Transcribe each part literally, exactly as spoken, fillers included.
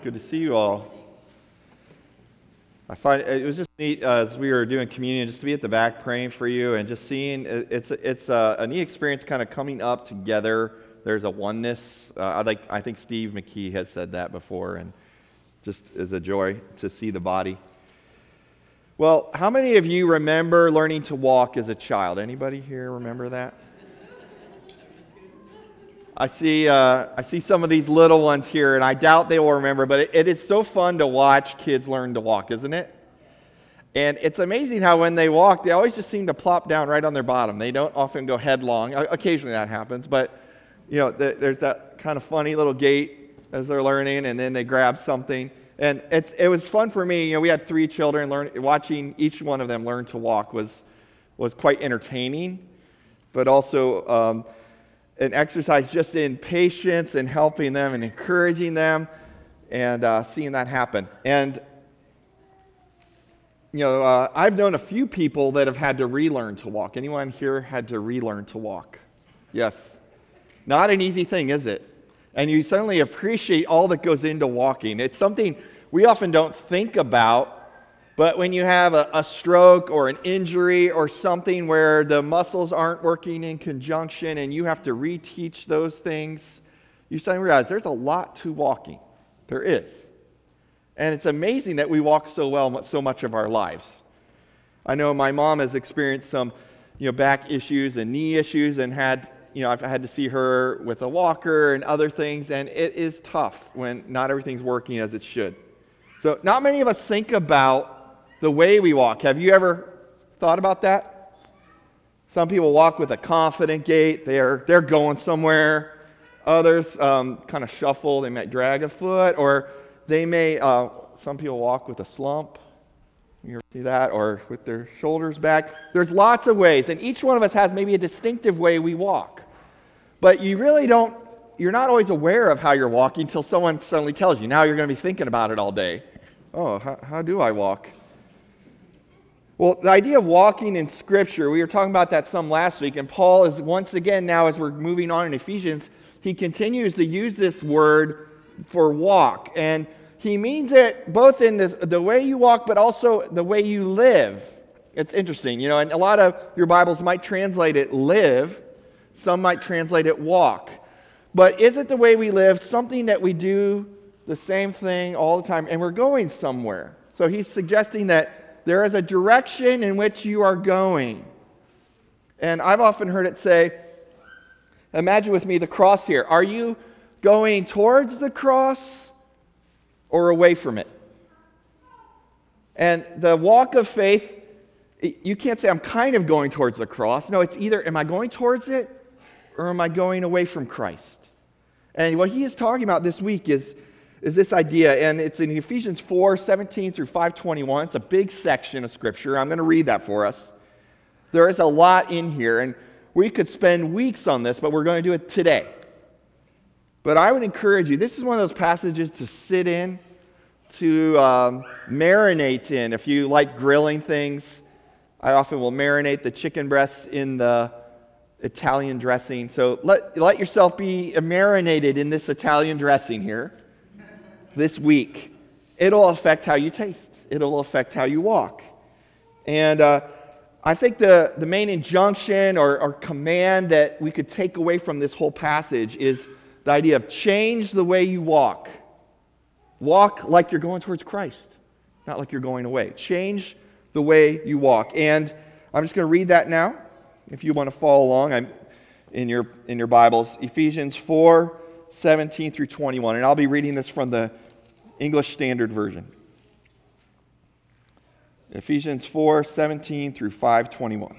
Good to see you all. I find it was just neat uh, as we were doing communion, just to be at the back praying for you and just seeing it- it's it's a, a neat experience, kind of coming up together. There's a oneness. Uh, I like I think Steve McKee has said that before, and just is a joy to see the body. Well, how many of you remember learning to walk as a child? Anybody here remember that? I see uh, I see some of these little ones here, and I doubt they will remember, but it, it is so fun to watch kids learn to walk, isn't it? And it's amazing how when they walk, they always just seem to plop down right on their bottom. They don't often go headlong. O- Occasionally that happens, but you know, th- there's that kind of funny little gait as they're learning, and then they grab something. And it's it was fun for me. You know, we had three children. Learn watching each one of them learn to walk was was quite entertaining, but also um, an exercise just in patience and helping them and encouraging them and uh, seeing that happen. And you know, uh, I've known a few people that have had to relearn to walk. Anyone here had to relearn to walk? Yes. Not an easy thing, is it? And you suddenly appreciate all that goes into walking. It's something we often don't think about, but when you have a, a stroke or an injury or something where the muscles aren't working in conjunction and you have to reteach those things, you suddenly realize there's a lot to walking. There is. And it's amazing that we walk so well so much of our lives. I know my mom has experienced some, you know, back issues and knee issues and had, you know, I've had to see her with a walker and other things, and it is tough when not everything's working as it should. So not many of us think about the way we walk. Have you ever thought about that? Some people walk with a confident gait. They're they're going somewhere. Others um, kind of shuffle. They might drag a foot, or they may. Uh, some people walk with a slump. You ever see that? Or with their shoulders back. There's lots of ways, and each one of us has maybe a distinctive way we walk. But you really don't. You're not always aware of how you're walking until someone suddenly tells you. Now you're going to be thinking about it all day. Oh, how, how do I walk? Well, the idea of walking in Scripture, we were talking about that some last week, and Paul is once again, now as we're moving on in Ephesians, he continues to use this word for walk. And he means it both in this, the way you walk, but also the way you live. It's interesting, you know, and a lot of your Bibles might translate it live, some might translate it walk. But is it the way we live something that we do the same thing all the time, and we're going somewhere? So he's suggesting that there is a direction in which you are going. And I've often heard it say, imagine with me the cross here. Are you going towards the cross or away from it? And the walk of faith, you can't say I'm kind of going towards the cross. No, it's either am I going towards it or am I going away from Christ? And what he is talking about this week is is this idea, and it's in Ephesians four, seventeen through five twenty-one. It's a big section of Scripture. I'm going to read that for us. There is a lot in here, and we could spend weeks on this, but we're going to do it today. But I would encourage you, this is one of those passages to sit in, to um, marinate in. If you like grilling things, I often will marinate the chicken breasts in the Italian dressing. So let, let yourself be marinated in this Italian dressing here. This week, it'll affect how you taste. It'll affect how you walk. And uh, I think the, the main injunction or, or command that we could take away from this whole passage is the idea of change the way you walk. Walk like you're going towards Christ, not like you're going away. Change the way you walk. And I'm just going to read that now. If you want to follow along, I'm in your in your Bibles, Ephesians four, seventeen through twenty-one. And I'll be reading this from the English Standard Version. Ephesians four, seventeen through five twenty-one.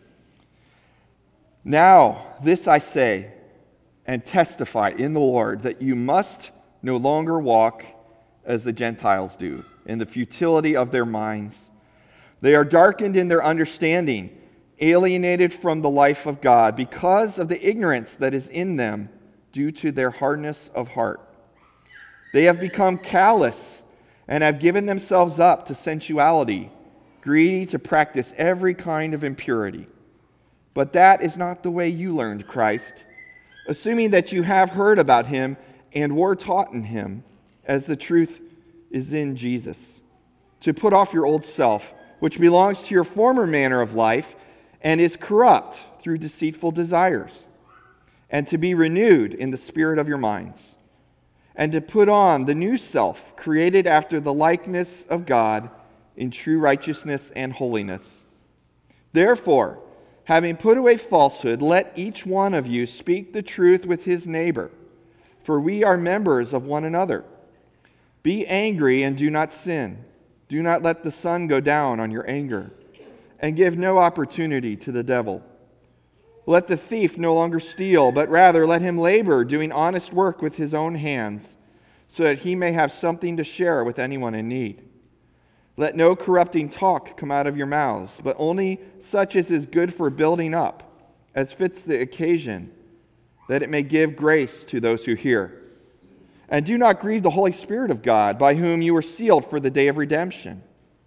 Now, this I say and testify in the Lord that you must no longer walk as the Gentiles do, in the futility of their minds. They are darkened in their understanding, alienated from the life of God because of the ignorance that is in them due to their hardness of heart. They have become callous and have given themselves up to sensuality, greedy to practice every kind of impurity. But that is not the way you learned Christ, assuming that you have heard about him and were taught in him, as the truth is in Jesus. To put off your old self, which belongs to your former manner of life and is corrupt through deceitful desires, and to be renewed in the spirit of your minds, and to put on the new self, created after the likeness of God in true righteousness and holiness. Therefore, having put away falsehood, let each one of you speak the truth with his neighbor, for we are members of one another. Be angry and do not sin. Do not let the sun go down on your anger, and give no opportunity to the devil. Let the thief no longer steal, but rather let him labor, doing honest work with his own hands, so that he may have something to share with anyone in need. Let no corrupting talk come out of your mouths, but only such as is good for building up, as fits the occasion, that it may give grace to those who hear. And do not grieve the Holy Spirit of God, by whom you were sealed for the day of redemption.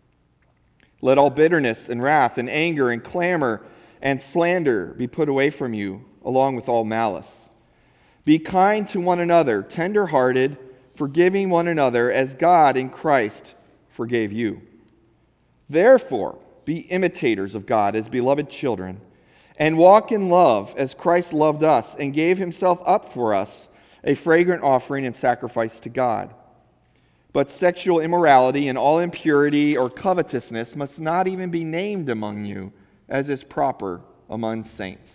Let all bitterness and wrath and anger and clamor and slander be put away from you, along with all malice. Be kind to one another, tender-hearted, forgiving one another, as God in Christ forgave you. Therefore, be imitators of God as beloved children, and walk in love as Christ loved us and gave himself up for us, a fragrant offering and sacrifice to God. But sexual immorality and all impurity or covetousness must not even be named among you, as is proper among saints.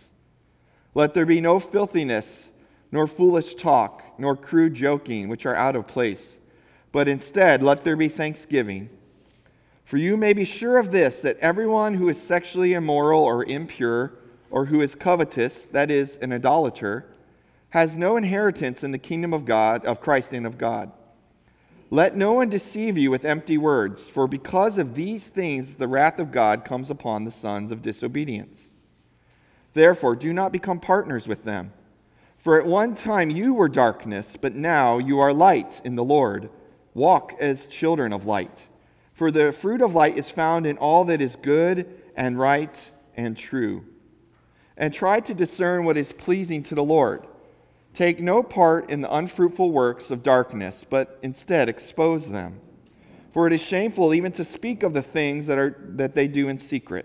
Let there be no filthiness, nor foolish talk, nor crude joking, which are out of place, but instead let there be thanksgiving. For you may be sure of this, that everyone who is sexually immoral or impure, or who is covetous, that is, an idolater, has no inheritance in the kingdom of God, of Christ and of God. Let no one deceive you with empty words, for because of these things the wrath of God comes upon the sons of disobedience. Therefore, do not become partners with them. For at one time you were darkness, but now you are light in the Lord. Walk as children of light. For the fruit of light is found in all that is good and right and true. And try to discern what is pleasing to the Lord. Take no part in the unfruitful works of darkness, but instead expose them. For it is shameful even to speak of the things that are that they do in secret.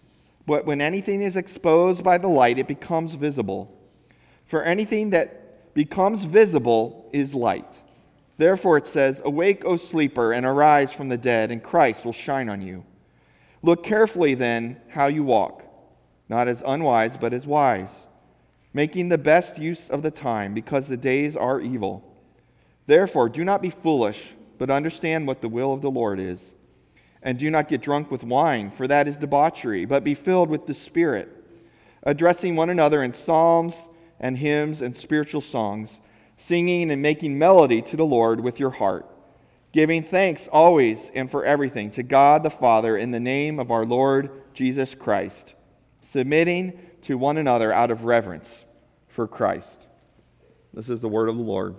But when anything is exposed by the light, it becomes visible. For anything that becomes visible is light. Therefore it says, "Awake, O sleeper, and arise from the dead, and Christ will shine on you." Look carefully then how you walk, not as unwise, but as wise, making the best use of the time, because the days are evil. Therefore, do not be foolish, but understand what the will of the Lord is. And do not get drunk with wine, for that is debauchery, but be filled with the Spirit, addressing one another in psalms and hymns and spiritual songs, singing and making melody to the Lord with your heart, giving thanks always and for everything to God the Father in the name of our Lord Jesus Christ, submitting to one another out of reverence for Christ. This is the word of the Lord.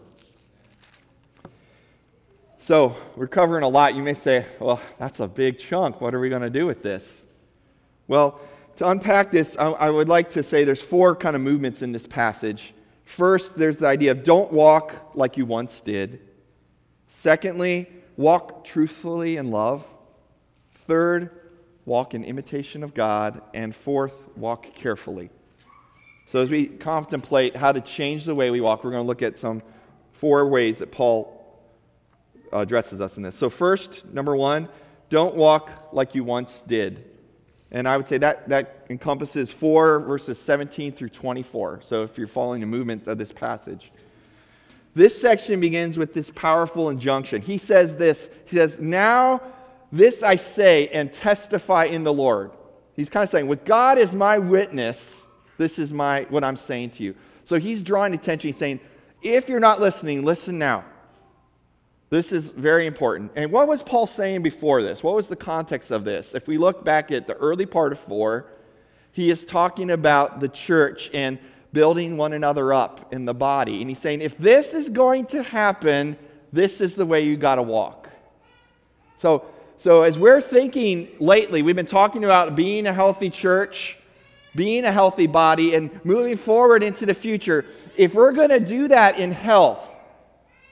So, we're covering a lot. You may say, well, that's a big chunk. What are we going to do with this? Well, to unpack this, I, I would like to say there's four kind of movements in this passage. First, there's the idea of don't walk like you once did. Secondly, walk truthfully in love. Third, walk in imitation of God. And fourth, walk carefully. So as we contemplate how to change the way we walk, we're going to look at some four ways that Paul addresses us in this. So first, number one, don't walk like you once did. And I would say that, that encompasses four verses seventeen through twenty-four. So if you're following the movements of this passage. This section begins with this powerful injunction. He says this, he says, "Now this I say and testify in the Lord." He's kind of saying, with God as my witness, this is my what I'm saying to you. So he's drawing attention. He's saying, if you're not listening, listen now. This is very important. And what was Paul saying before this? What was the context of this? If we look back at the early part of four, he is talking about the church and building one another up in the body. And he's saying, if this is going to happen, this is the way you got to walk. So, so as we're thinking lately, we've been talking about being a healthy church, being a healthy body, and moving forward into the future. If we're going to do that in health,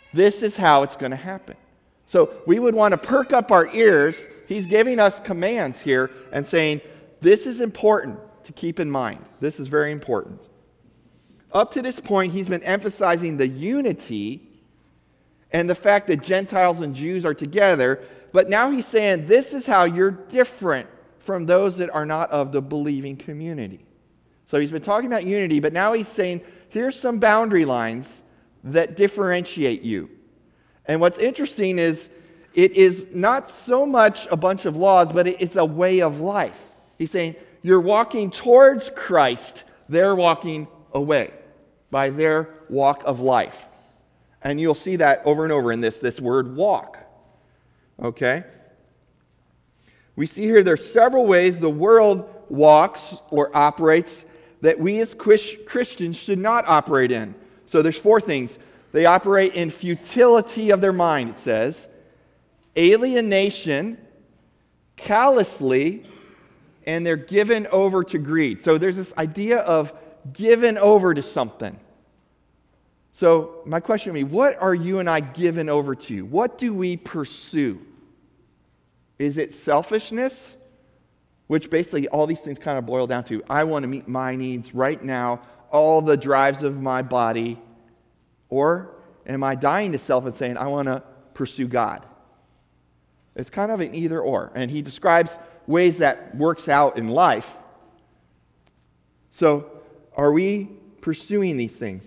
This is how it's going to happen. So we would want to perk up our ears. He's giving us commands here and saying, this is important to keep in mind. This is very important. Up to this point, he's been emphasizing the unity and the fact that Gentiles and Jews are together. But now he's saying, this is how you're different from those that are not of the believing community. So he's been talking about unity, but now he's saying, here's some boundary lines that differentiate you. And what's interesting is, it is not so much a bunch of laws, but it's a way of life. He's saying, you're walking towards Christ, they're walking away by their walk of life. And you'll see that over and over in this, this word walk. Okay? We see here there's several ways the world walks or operates that we as Christians should not operate in. So there's four things. They operate in futility of their mind, it says, alienation, callously, and they're given over to greed. So there's this idea of given over to something. So my question to me, what are you and I given over to? What do we pursue? Is it selfishness? Which basically all these things kind of boil down to, I want to meet my needs right now, all the drives of my body. Or am I dying to self and saying, I want to pursue God? It's kind of an either or. And he describes ways that works out in life. So, are we pursuing these things?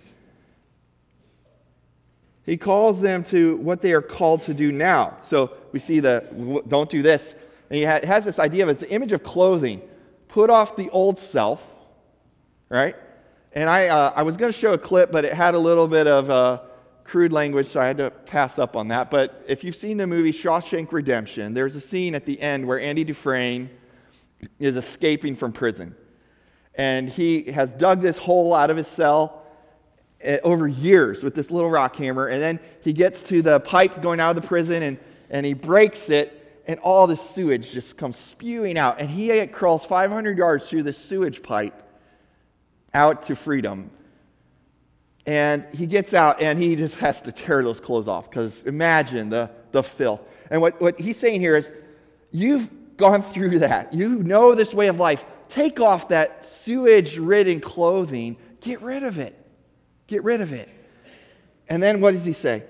He calls them to what they are called to do now. So, we see the don't do this. And he has this idea of it's an image of clothing. Put off the old self, right? And I uh, I was going to show a clip, but it had a little bit of uh, crude language, so I had to pass up on that. But if you've seen the movie Shawshank Redemption, there's a scene at the end where Andy Dufresne is escaping from prison. And he has dug this hole out of his cell uh, over years with this little rock hammer. And then he gets to the pipe going out of the prison, and, and he breaks it, and all the sewage just comes spewing out. And he crawls five hundred yards through the sewage pipe out to freedom. And he gets out and he just has to tear those clothes off, because imagine the, the filth. And what, what he's saying here is, you've gone through that. You know this way of life. Take off that sewage-ridden clothing. Get rid of it. Get rid of it. And then what does he say?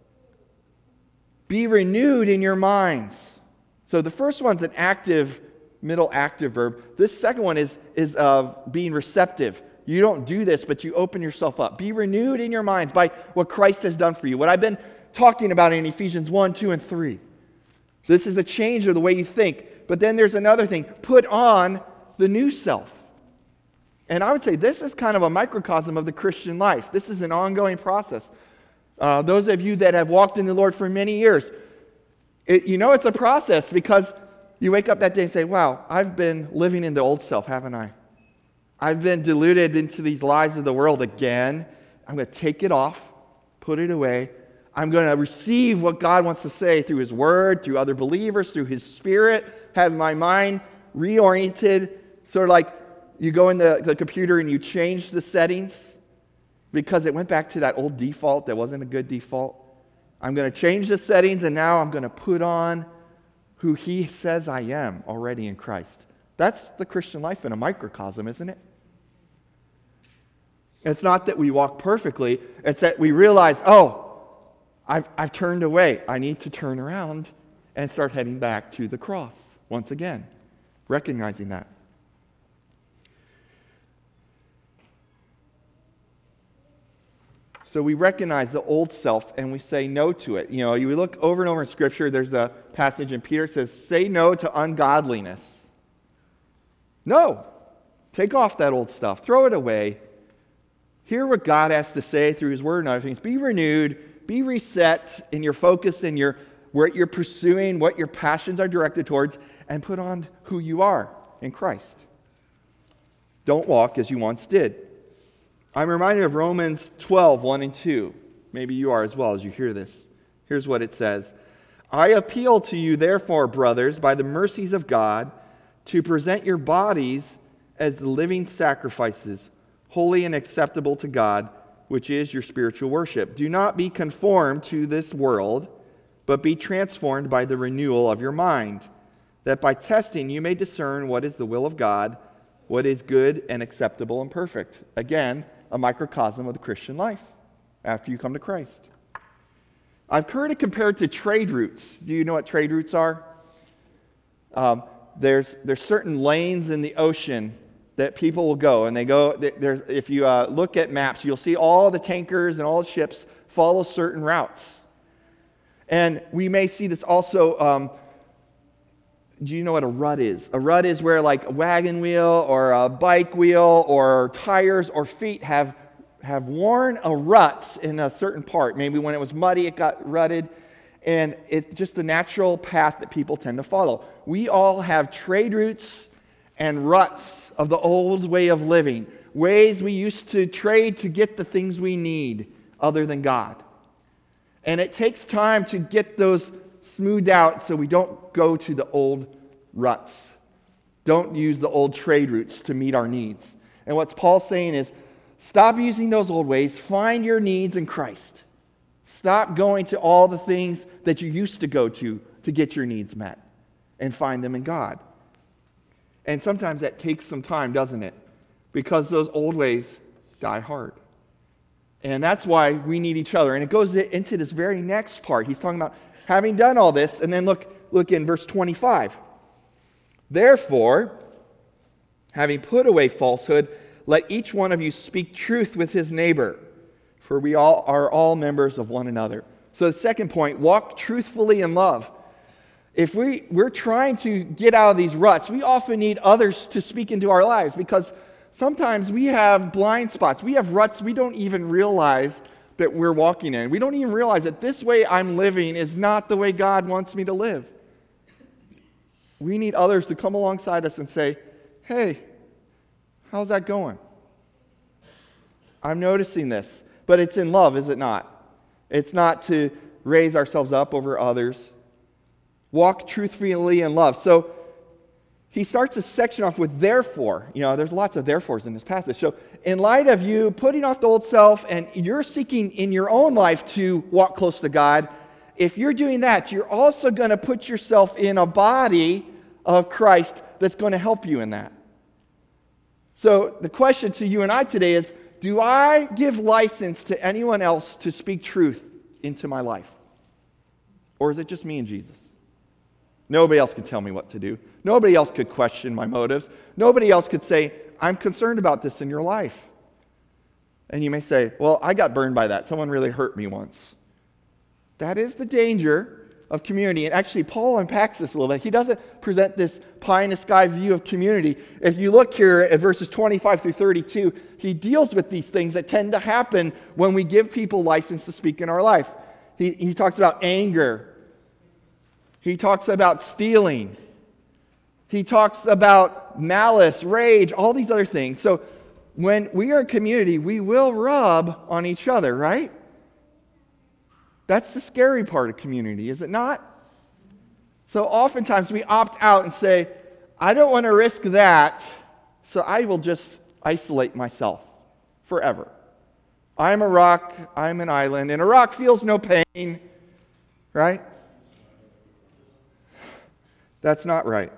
Be renewed in your minds. So the first one's an active, middle active verb. This second one is, is uh, being receptive. You don't do this, but you open yourself up. Be renewed in your minds by what Christ has done for you. What I've been talking about in Ephesians one, two, and three. This is a change of the way you think. But then there's another thing. Put on the new self. And I would say this is kind of a microcosm of the Christian life. This is an ongoing process. Uh, those of you that have walked in the Lord for many years, it, you know it's a process, because you wake up that day and say, wow, I've been living in the old self, haven't I? I've been deluded into these lies of the world again. I'm going to take it off, put it away. I'm going to receive what God wants to say through His Word, through other believers, through His Spirit, have my mind reoriented. Sort of like you go in the, the computer and you change the settings because it went back to that old default that wasn't a good default. I'm going to change the settings, and now I'm going to put on who He says I am already in Christ. That's the Christian life in a microcosm, isn't it? It's not that we walk perfectly. It's that we realize, oh, I've, I've turned away. I need to turn around and start heading back to the cross once again, recognizing that. So we recognize the old self and we say no to it. You know, you look over and over in Scripture, there's a passage in Peter that says, say no to ungodliness. No. Take off that old stuff. Throw it away. Hear what God has to say through His Word and other things. Be renewed. Be reset in your focus and your what you're pursuing, what your passions are directed towards, and put on who you are in Christ. Don't walk as you once did. I'm reminded of Romans twelve, one and two. Maybe you are as well as you hear this. Here's what it says. I appeal to you, therefore, brothers, by the mercies of God, to present your bodies as living sacrifices, holy and acceptable to God, which is your spiritual worship. Do not be conformed to this world, but be transformed by the renewal of your mind, that by testing you may discern what is the will of God, what is good and acceptable and perfect. Again, a microcosm of the Christian life after you come to Christ. I've heard it compared to trade routes. Do you know what trade routes are? Um, there's there's certain lanes in the ocean that people will go, and they go. There's if you uh, look at maps, you'll see all the tankers and all the ships follow certain routes. And we may see this also. Um, do you know what a rut is? A rut is where like a wagon wheel or a bike wheel or tires or feet have have worn a rut in a certain part. Maybe when it was muddy, it got rutted. And it's just the natural path that people tend to follow. We all have trade routes and ruts of the old way of living, ways we used to trade to get the things we need other than God. And it takes time to get those smoothed out so we don't go to the old ruts. Don't use the old trade routes to meet our needs. And what Paul's saying is, stop using those old ways. Find your needs in Christ. Stop going to all the things that you used to go to to get your needs met, and find them in God. And sometimes that takes some time, doesn't it? Because those old ways die hard. And that's why we need each other. And it goes into this very next part. He's talking about having done all this, and then look, look in verse twenty-five. Therefore, having put away falsehood, let each one of you speak truth with his neighbor, for we all are all members of one another. So the second point, walk truthfully in love. If we, we're trying to get out of these ruts, we often need others to speak into our lives, because sometimes we have blind spots. We have ruts we don't even realize that we're walking in. We don't even realize that this way I'm living is not the way God wants me to live. We need others to come alongside us and say, hey, how's that going? I'm noticing this. But it's in love, is it not? It's not to raise ourselves up over others. Walk truthfully in love. So he starts this section off with therefore. You know, there's lots of therefores in this passage. So in light of you putting off the old self and you're seeking in your own life to walk close to God, if you're doing that, you're also going to put yourself in a body of Christ that's going to help you in that. So the question to you and I today is, do I give license to anyone else to speak truth into my life? Or is it just me and Jesus? Nobody else can tell me what to do. Nobody else could question my motives. Nobody else could say, I'm concerned about this in your life. And you may say, well, I got burned by that. Someone really hurt me once. That is the danger of community. And actually, Paul unpacks this a little bit. He doesn't present this pie in the sky view of community. If you look here at verses twenty-five through thirty-two, he deals with these things that tend to happen when we give people license to speak in our life. He, he talks about anger. He talks about stealing. He talks about malice, rage, all these other things. So when we are a community, we will rub on each other, right? That's the scary part of community, is it not? So oftentimes we opt out and say, I don't want to risk that, so I will just isolate myself forever. I'm a rock, I'm an island, and a rock feels no pain, right? That's not right.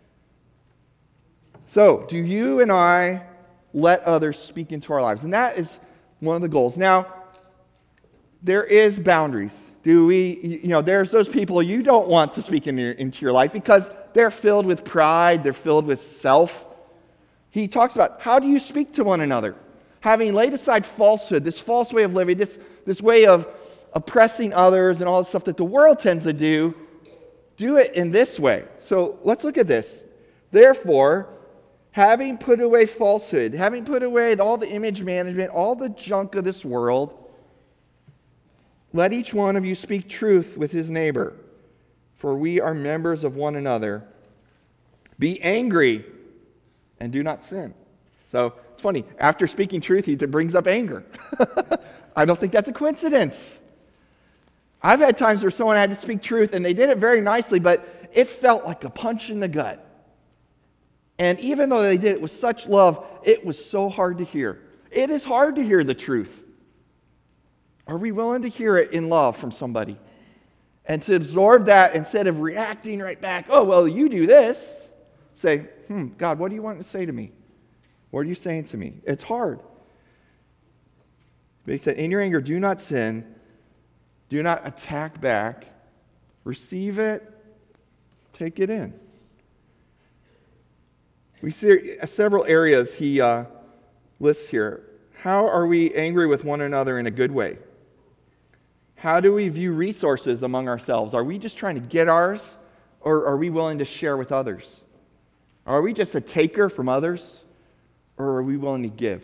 So, do you and I let others speak into our lives? And that is one of the goals. Now, there is boundaries. Do we, you know, there's those people you don't want to speak in your, into your life because they're filled with pride, they're filled with self. He talks about, how do you speak to one another? Having laid aside falsehood, this false way of living, this, this way of oppressing others and all the stuff that the world tends to do, do it in this way. So let's look at this. Therefore, having put away falsehood, having put away all the image management, all the junk of this world, let each one of you speak truth with his neighbor, for we are members of one another. Be angry and do not sin. So it's funny, after speaking truth, he brings up anger. I don't think that's a coincidence. I've had times where someone had to speak truth and they did it very nicely, but it felt like a punch in the gut. And even though they did it with such love, it was so hard to hear. It is hard to hear the truth. Are we willing to hear it in love from somebody? And to absorb that instead of reacting right back, oh, well, you do this. Say, hmm, God, what do you want to say to me? What are you saying to me? It's hard. But he said, in your anger, do not sin. Do not attack back. Receive it. Take it in. We see several areas he uh, lists here. How are we angry with one another in a good way? How do we view resources among ourselves? Are we just trying to get ours, or are we willing to share with others? Are we just a taker from others, or are we willing to give?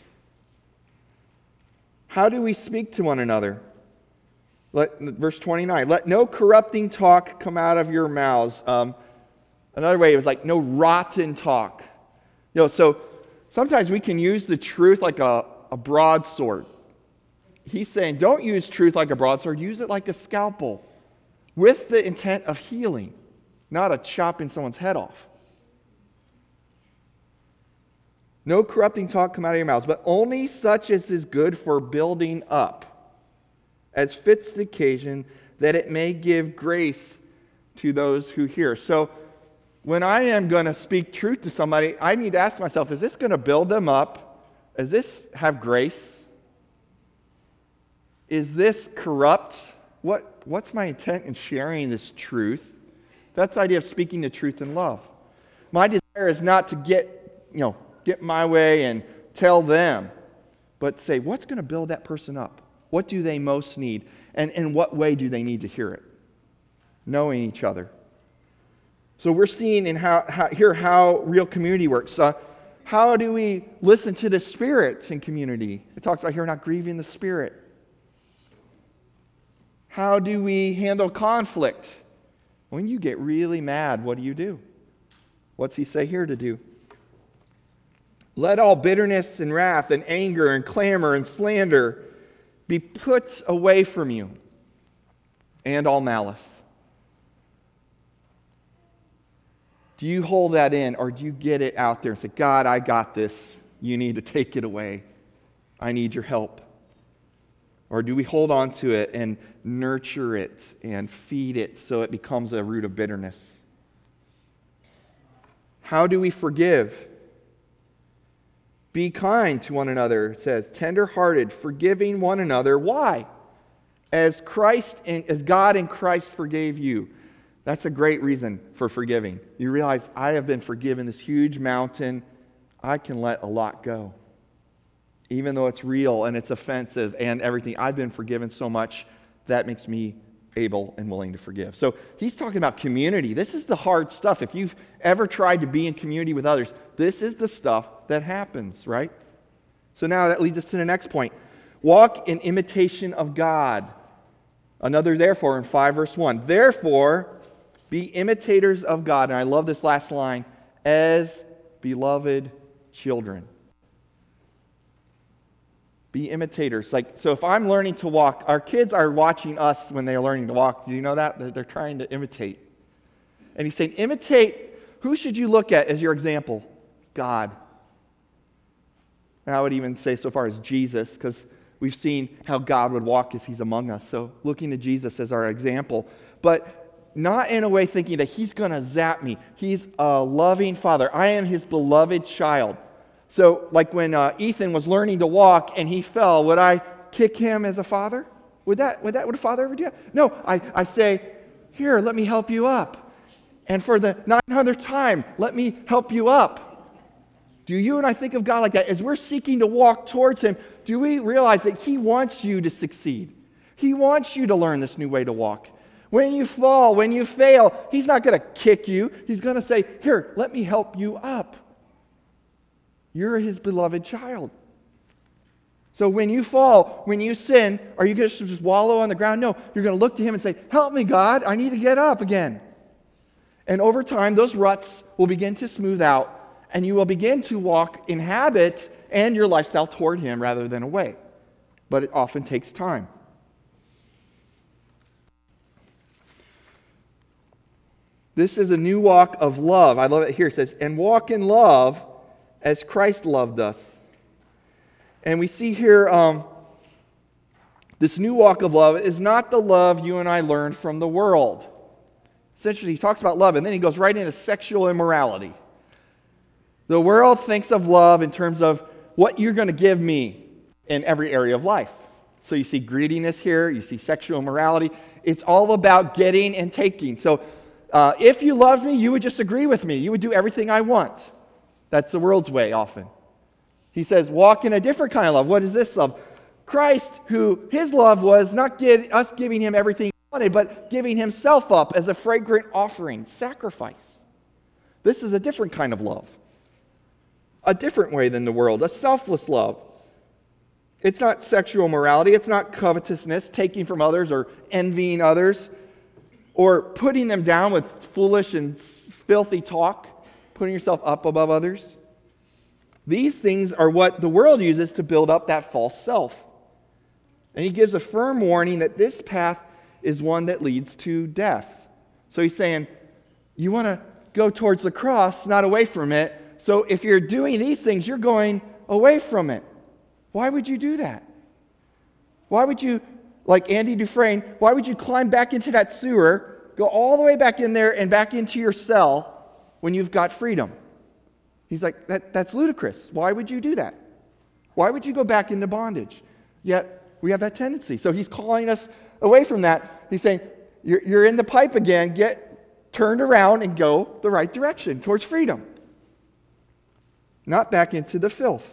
How do we speak to one another? Let, verse twenty-nine, let no corrupting talk come out of your mouths. Um, another way, it was like no rotten talk. You know, so sometimes we can use the truth like a, a broadsword. He's saying, don't use truth like a broadsword. Use it like a scalpel with the intent of healing, not of chopping someone's head off. No corrupting talk come out of your mouths, but only such as is good for building up, as fits the occasion, that it may give grace to those who hear. So when I am going to speak truth to somebody, I need to ask myself, is this going to build them up? Does this have grace? Is this corrupt? What, what's my intent in sharing this truth? That's the idea of speaking the truth in love. My desire is not to get, you know, get my way and tell them, but say, what's going to build that person up? What do they most need? And in what way do they need to hear it? Knowing each other. So we're seeing in how, how here how real community works. Uh, how do we listen to the Spirit in community? It talks about here not grieving the Spirit. How do we handle conflict? When you get really mad, what do you do? What's he say here to do? Let all bitterness and wrath and anger and clamor and slander be put away from you, and all malice. Do you hold that in, or do you get it out there and say, God, I got this. You need to take it away. I need your help. Or do we hold on to it and nurture it and feed it so it becomes a root of bitterness? How do we forgive? Be kind to one another, it says, tender-hearted, forgiving one another. Why? As Christ and as God in Christ forgave you. That's a great reason for forgiving. You realize, I have been forgiven this huge mountain. I can let a lot go. Even though it's real and it's offensive and everything, I've been forgiven so much, that makes me able and willing to forgive. So he's talking about community. This is the hard stuff. If you've ever tried to be in community with others, this is the stuff that happens, right? So now that leads us to the next point. Walk in imitation of God. Another therefore in five verse one. Therefore, be imitators of God. And I love this last line. As beloved children. Be imitators. Like, so if I'm learning to walk, our kids are watching us when they're learning to walk. Do you know that? They're trying to imitate. And he's saying, imitate. Who should you look at as your example? God. And I would even say so far as Jesus, because we've seen how God would walk as he's among us. So looking to Jesus as our example. But not in a way thinking that he's going to zap me. He's a loving father. I am his beloved child. So like when uh, Ethan was learning to walk and he fell, would I kick him as a father? Would that, would that, would a father ever do that? No, I, I say, here, let me help you up. And for the nine hundredth time, let me help you up. Do you and I think of God like that? As we're seeking to walk towards him, do we realize that he wants you to succeed? He wants you to learn this new way to walk. When you fall, when you fail, he's not going to kick you. He's going to say, here, let me help you up. You're his beloved child. So when you fall, when you sin, are you going to just wallow on the ground? No, you're going to look to him and say, help me, God, I need to get up again. And over time, those ruts will begin to smooth out, and you will begin to walk in habit and your lifestyle toward him rather than away. But it often takes time. This is a new walk of love. I love it here. It says, and walk in love as Christ loved us. And we see here um, This new walk of love is not the love you and I learned from the world. Essentially, he talks about love, and then he goes right into sexual immorality. The world thinks of love in terms of what you're going to give me in every area of life. So you see greediness here, you see sexual immorality. It's all about getting and taking. So uh, if you loved me, you would just agree with me. You would do everything I want. That's the world's way often. He says, walk in a different kind of love. What is this love? Christ, who his love was not give, us giving him everything he wanted, but giving himself up as a fragrant offering, sacrifice. This is a different kind of love. A different way than the world, a selfless love. It's not sexual morality, it's not covetousness, taking from others or envying others, or putting them down with foolish and filthy talk, putting yourself up above others. These things are what the world uses to build up that false self. And he gives a firm warning that this path is one that leads to death. So he's saying, you want to go towards the cross, not away from it. So if you're doing these things, you're going away from it. Why would you do that? Why would you, like Andy Dufresne, why would you climb back into that sewer, go all the way back in there and back into your cell when you've got freedom? He's like, that, that's ludicrous. Why would you do that? Why would you go back into bondage? Yet we have that tendency. So he's calling us away from that. He's saying, you're, you're in the pipe again. Get turned around and go the right direction towards freedom. Not back into the filth.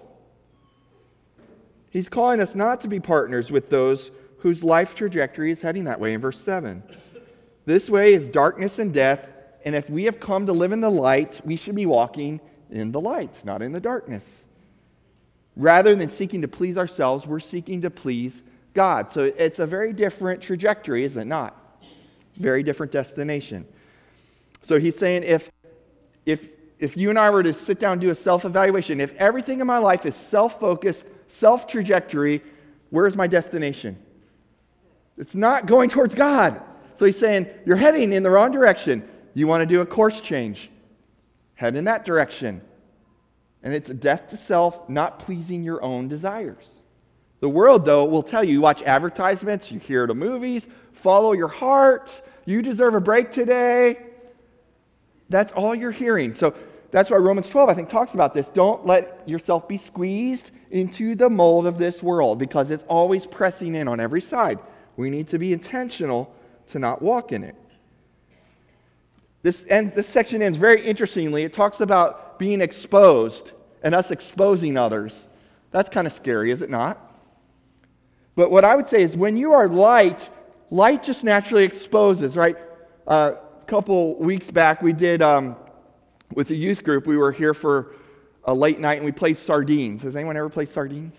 He's calling us not to be partners with those whose life trajectory is heading that way in verse seven. This way is darkness and death, and if we have come to live in the light, we should be walking in the light, not in the darkness. Rather than seeking to please ourselves, we're seeking to please God. So it's a very different trajectory, is it not? Very different destination. So he's saying if if if you and I were to sit down and do a self-evaluation, if everything in my life is self-focused, self-trajectory, where's my destination? It's not going towards God. So he's saying, you're heading in the wrong direction. You want to do a course change. Head in that direction. And it's a death to self, not pleasing your own desires. The world, though, will tell you, you watch advertisements, you hear the movies, follow your heart, you deserve a break today. That's all you're hearing. So that's why Romans twelve, I think, talks about this. Don't let yourself be squeezed into the mold of this world, because it's always pressing in on every side. We need to be intentional to not walk in it. This ends, this section ends very interestingly. It talks about being exposed and us exposing others. That's kind of scary, is it not? But what I would say is when you are light, light just naturally exposes, right? Uh, a couple weeks back, we did, um, with the youth group, we were here for a late night and we played sardines. Has anyone ever played sardines?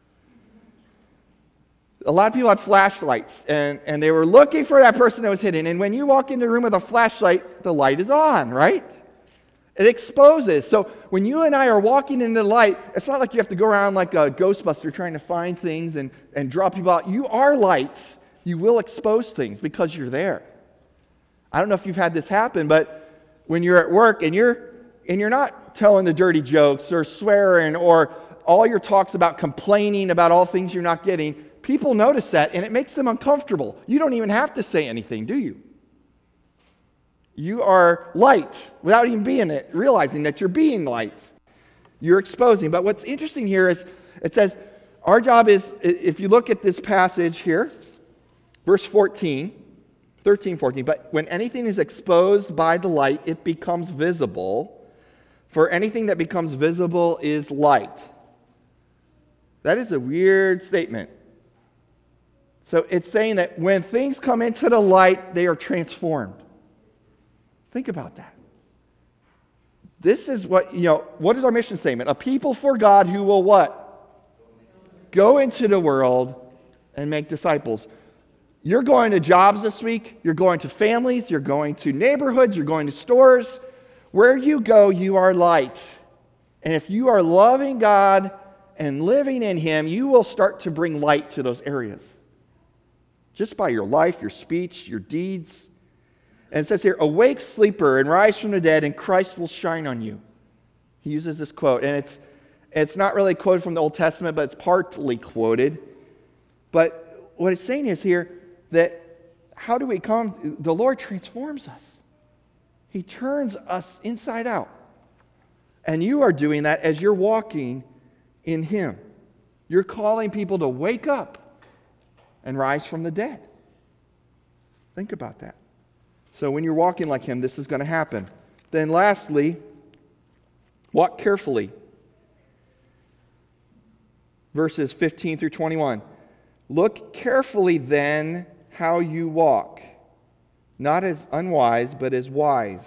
A lot of people had flashlights, and, and they were looking for that person that was hidden. And when you walk into a room with a flashlight, the light is on, right? It exposes. So when you and I are walking in the light, it's not like you have to go around like a Ghostbuster trying to find things and, and draw people out. You are lights. You will expose things because you're there. I don't know if you've had this happen, but when you're at work and you're and you're not telling the dirty jokes or swearing or all your talks about complaining about all things you're not getting, people notice that and it makes them uncomfortable. You don't even have to say anything, do you? You are light without even being it, realizing that you're being light. You're exposing. But what's interesting here is it says our job is, if you look at this passage here, verse fourteen, thirteen, fourteen, but when anything is exposed by the light, it becomes visible. For anything that becomes visible is light. That is a weird statement. So it's saying that when things come into the light, they are transformed. Think about that. This is what, you know, what is our mission statement? A people for God who will what? Go into the world and make disciples. You're going to jobs this week. You're going to families. You're going to neighborhoods. You're going to stores. Where you go, you are light. And if you are loving God and living in Him, you will start to bring light to those areas. Just by your life, your speech, your deeds. And it says here, awake, sleeper, and rise from the dead, and Christ will shine on you. He uses this quote, and it's it's not really quoted from the Old Testament, but it's partly quoted. But what it's saying is here that how do we come? The Lord transforms us. He turns us inside out. And you are doing that as you're walking in Him. You're calling people to wake up and rise from the dead. Think about that. So when you're walking like Him, this is going to happen. Then lastly, walk carefully. Verses fifteen through twenty-one. Look carefully then how you walk, not as unwise, but as wise.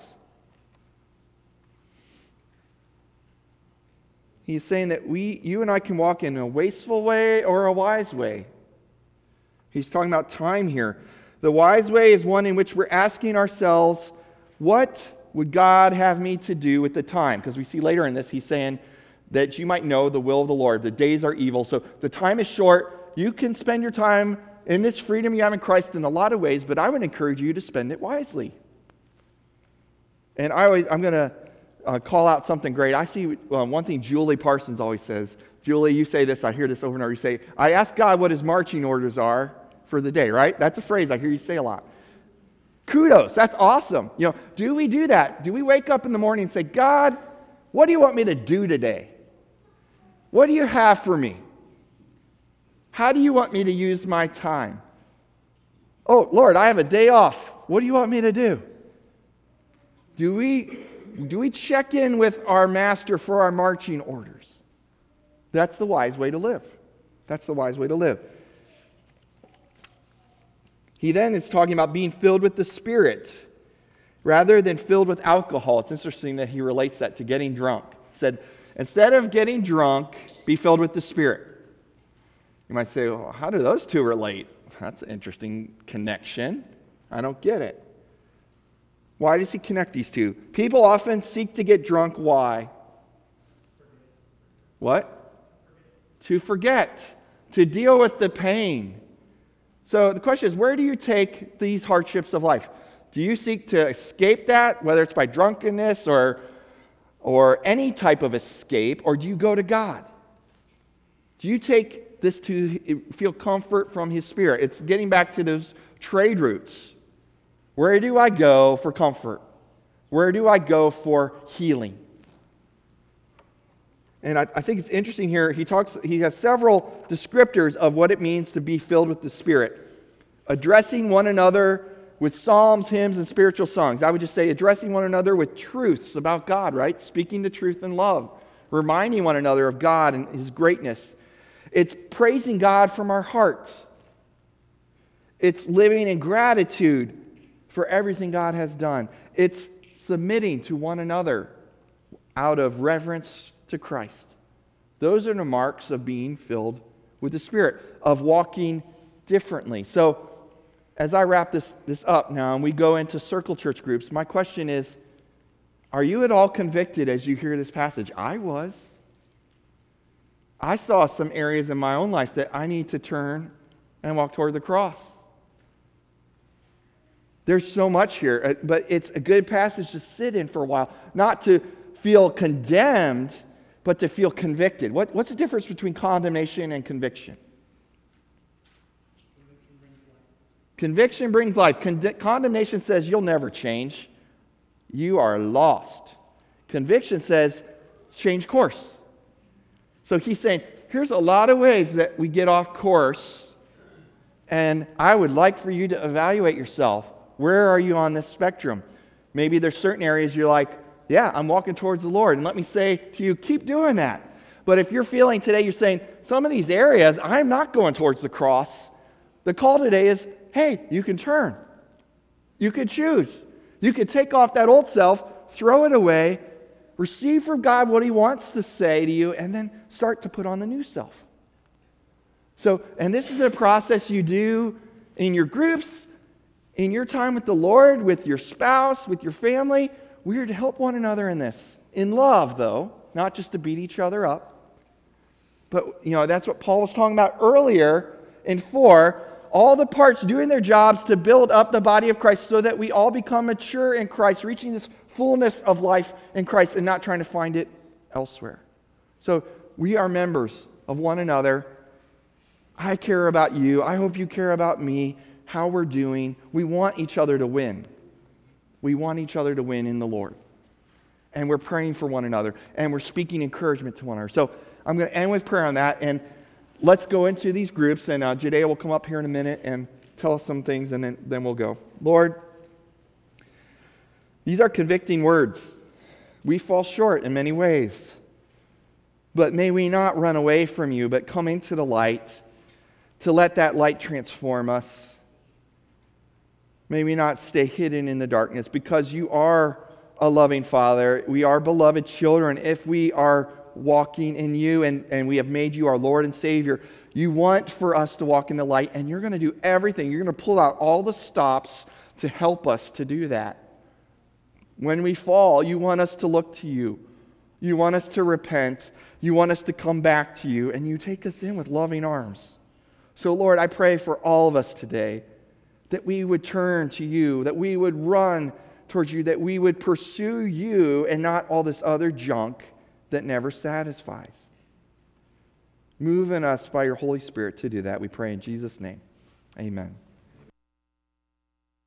He's saying that we, you and I can walk in a wasteful way or a wise way. He's talking about time here. The wise way is one in which we're asking ourselves, what would God have me to do with the time? Because we see later in this, he's saying that you might know the will of the Lord. The days are evil. So the time is short. You can spend your time in this freedom you have in Christ in a lot of ways, but I would encourage you to spend it wisely. And I always, I'm going to uh, call out something great. I see um, one thing Julie Parsons always says. Julie, you say this. I hear this over and over. You say, I ask God what His marching orders are for the day, right? That's a phrase I hear you say a lot. Kudos. That's awesome. You know, do we do that? Do we wake up in the morning and say, God, what do you want me to do today? What do you have for me? How do you want me to use my time? Oh, Lord, I have a day off. What do you want me to do? Do we, do we check in with our master for our marching orders? That's the wise way to live. That's the wise way to live. He then is talking about being filled with the Spirit rather than filled with alcohol. It's interesting that he relates that to getting drunk. He said, instead of getting drunk, be filled with the Spirit. You might say, well, how do those two relate? That's an interesting connection. I don't get it. Why does he connect these two? People often seek to get drunk. Why? What? To forget. To deal with the pain. So the question is, where do you take these hardships of life? Do you seek to escape that, whether it's by drunkenness or, or any type of escape, or do you go to God? Do you take this to feel comfort from His Spirit? It's getting back to those trade routes. Where do I go for comfort? Where do I go for healing? And I, I think it's interesting here. He talks. He has several descriptors of what it means to be filled with the Spirit. Addressing one another with psalms, hymns, and spiritual songs. I would just say addressing one another with truths about God, right? Speaking the truth in love. Reminding one another of God and His greatness. It's praising God from our heart. It's living in gratitude for everything God has done. It's submitting to one another out of reverence to Christ. Those are the marks of being filled with the Spirit, of walking differently. So, as I wrap this, this up now and we go into circle church groups, my question is, are you at all convicted as you hear this passage? I was. I saw some areas in my own life that I need to turn and walk toward the cross. There's so much here, but it's a good passage to sit in for a while. Not to feel condemned, but to feel convicted. What, what's the difference between condemnation and conviction? Conviction brings life. Con- condemnation says you'll never change. You are lost. Conviction says change course. So he's saying, here's a lot of ways that we get off course, and I would like for you to evaluate yourself. Where are you on this spectrum? Maybe there's certain areas you're like, yeah, I'm walking towards the Lord. And let me say to you, keep doing that. But if you're feeling today, you're saying, some of these areas, I'm not going towards the cross. The call today is, hey, you can turn. You could choose. You could take off that old self, throw it away, receive from God what He wants to say to you, and then start to put on the new self. So, and this is a process you do in your groups, in your time with the Lord, with your spouse, with your family. We are to help one another in this. In love, though, not just to beat each other up. But, you know, that's what Paul was talking about earlier in four. All the parts doing their jobs to build up the body of Christ so that we all become mature in Christ, reaching this fullness of life in Christ and not trying to find it elsewhere. So we are members of one another. I care about you. I hope you care about me, how we're doing. We want each other to win. We want each other to win in the Lord. And we're praying for one another. And we're speaking encouragement to one another. So I'm going to end with prayer on that. And let's go into these groups. And uh, Judea will come up here in a minute and tell us some things. And then, then we'll go. Lord, these are convicting words. We fall short in many ways. But may we not run away from you, but come into the light to let that light transform us. May we not stay hidden in the darkness, because you are a loving Father. We are beloved children if we are walking in you, and, and we have made you our Lord and Savior. You want for us to walk in the light, and you're going to do everything. You're going to pull out all the stops to help us to do that. When we fall, you want us to look to you. You want us to repent. You want us to come back to you, and you take us in with loving arms. So, Lord, I pray for all of us today that we would turn to you, that we would run towards you, that we would pursue you and not all this other junk that never satisfies. Move in us by your Holy Spirit to do that, we pray in Jesus' name. Amen.